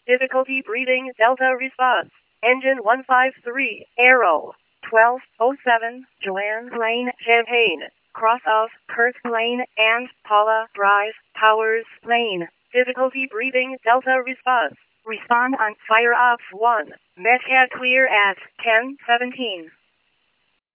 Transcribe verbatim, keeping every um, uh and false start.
Difficulty breathing Delta response. Engine one five three, Aero. twelve oh seven, Joanne Lane, Champaign. Cross of Kurt Lane and Paula Drive, Powers Lane. Difficulty breathing Delta response. Respond on fire off one. Metcalf clear at ten seventeen.